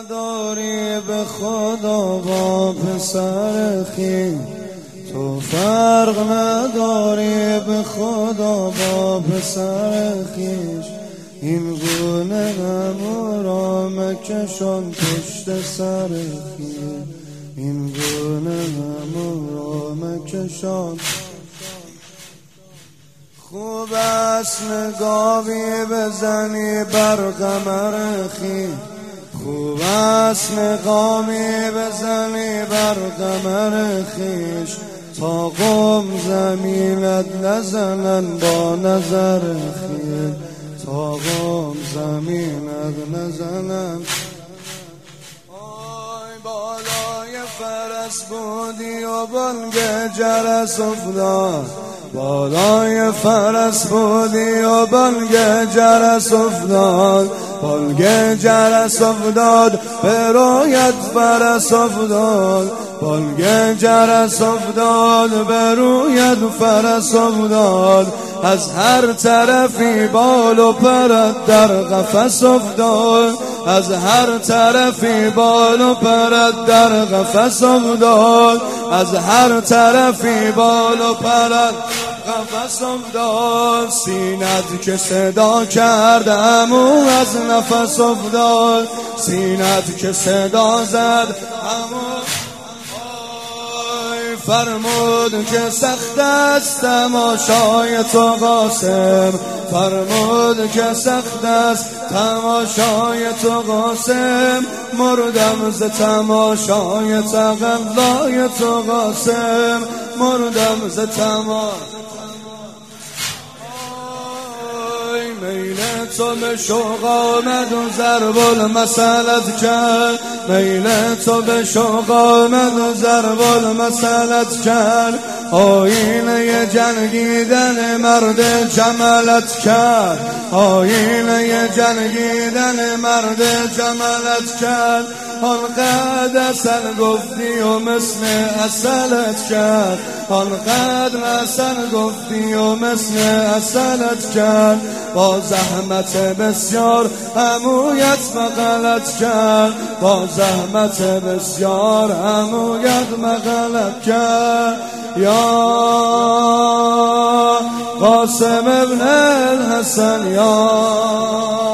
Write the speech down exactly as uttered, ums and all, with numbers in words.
نداری به خدا با پسر خویش، تو فرق نداری به خدا با پسر خویش. این گونه غم را مکشان پشت سر خویش، این گونه غم را مکشان. خوب است نگاهی بزنی بر قمر خویش، خوب است نگاهی بزنی بر قمر خویش، تا قوم زمینت نزنن با نظر خویش، تا قوم زمینت نزنن. آی بالای فرس بودی و بانگ جرس افتاد، بالای فرس بودی و بانگ جرس افتاد، بانگ جرس افتاد به رویت فرس افتاد، بانگ جرس افتاد به رویت فرس افتاد. از هر طرفی بال و پرت در قفس افتاد، از هر طرفی بال و پرت در قفس افتاد، از هر طرفی بال و پرت قفس افتاد. سینت که صدا کرد عمو از نفس افتاد، سینت که صدا زد عمو. فرمود که سخت است تماشای تو قاسم، فرمود که سخت است تماشای تو قاسم، مردم ز تماشای تقلای تو قاسم، مردم ز تماشای. میل تو به شوق آمد و ضرب المثلت کرد، میل تو به شوق آمد و ضرب المثلت کرد، آینه جنگیدن مرد جملت کرد، آینه جنگیدن مرد جملت کرد. آنقدر اصل گفتی و مثل اصلت کرد، آنقدر اصل گفتی و مثل اصلت کرد. با زحمت بسیار عمویت مغلط کرد، با زحمت بسیار عمویت مغلط کرد. یا قاسم ابن الحسن یا